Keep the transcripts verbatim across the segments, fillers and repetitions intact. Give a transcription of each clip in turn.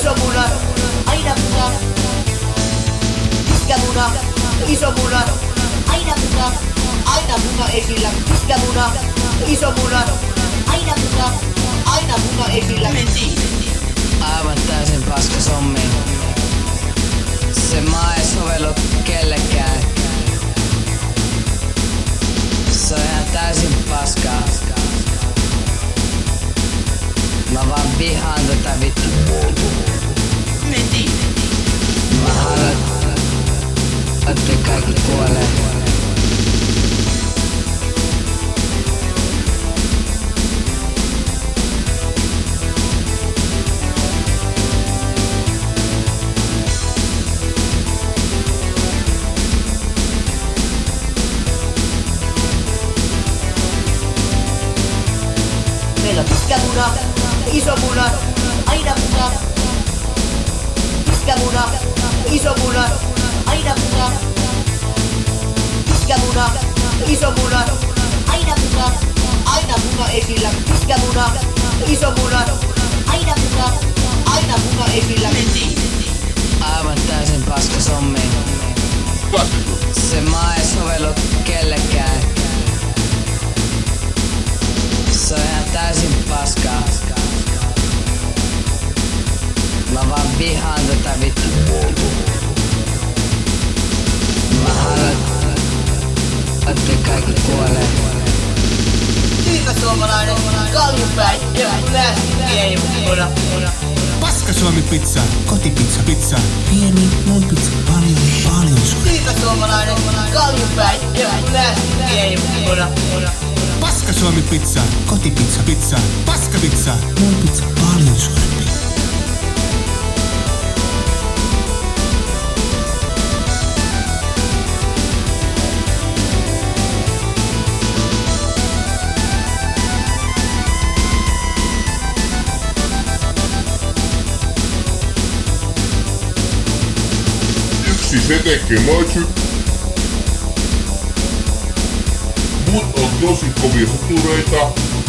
iso muna, aina muna. Pitkä muna, iso muna, aina muna. Aina muna esillä, pitkä muna, iso muna, aina muna. Aina muna esillä. Aivan täysin paska sommi. Se maa ei sovellu kellekään. Se on ihan täysin paskaa. Mä vaan vihaan tätä vittu. Mä haluan, että kaikki kuolee. Meillä on pitkä muna, iso muna, aina muna. Pitkä muna, iso muna, aina muna. Pitkä muna, iso muna, aina muna. Aina muna esillä, pitkä muna, iso muna, aina muna. Aina muna esillä. Aivan täysin paska sommi. Se maa ei sovellu kellekään. Se on ihan täysin paskaa. Mä vaan vihaan tätä vittu. Mä haluan, että kaikki kuolee. Tyhmä suomalainen, kaljupäin ja läski ei muna. Paska Suomi pizza, kotipizza, pizza. Pieni, noin pizza, paljon, paljon suoria. Tyhmä suomalainen, kaljupäin ja läski ei muna. Paska Suomi pizza, kotipizza, pizza. Paska pizza, noin pizza, paljon suorempi. Yksi se tekee maitsi. Mut on tosi kovia sotureita.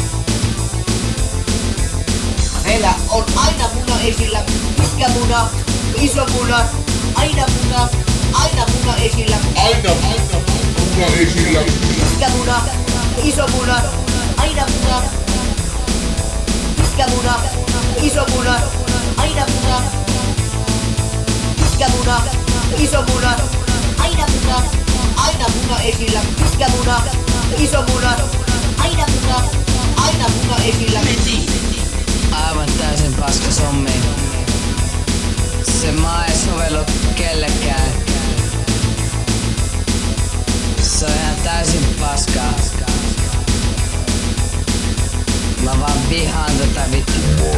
Meillä on aina muna esillä, pitkä muna, iso muna, aina muna, aina muna esillä. Aina, aina, muna esillä. Pitkä muna, iso muna, aina muna. Pitkä muna, iso muna, aina muna. Pitkä muna, iso muna, aina muna. Aina muna esillä, pitkä muna, iso muna, aina muna. Aina muna esillä. Aivan täysin paska sommi. Se maa ei sovellu kellekään. Se on ihan täysin paskaa. Mä vaan vihaan tätä vittu.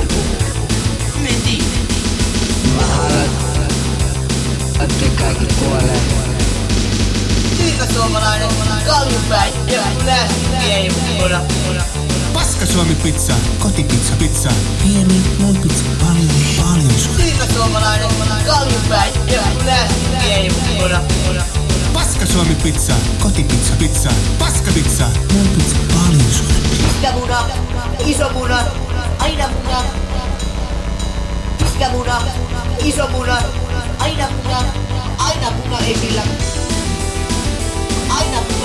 Mä haluan, että kaikki kuolee. Tyhmä suomalainen, kaljupäin ja läski ei muna. Paska Suomi pizza, kotipizza, pizza. Pieni, noin pizza, paljon, paljon suoria. Tyhmä suomalainen, kaljupäin ja läski ei muna. Paska Suomi pizza, kotipizza, pizza. Paska pizza, noin pizza, paljon suorempi. Pitkä muna, iso muna, aina muna. Pitkä muna, iso muna, aina muna. Aina muna esillä. Aina muna.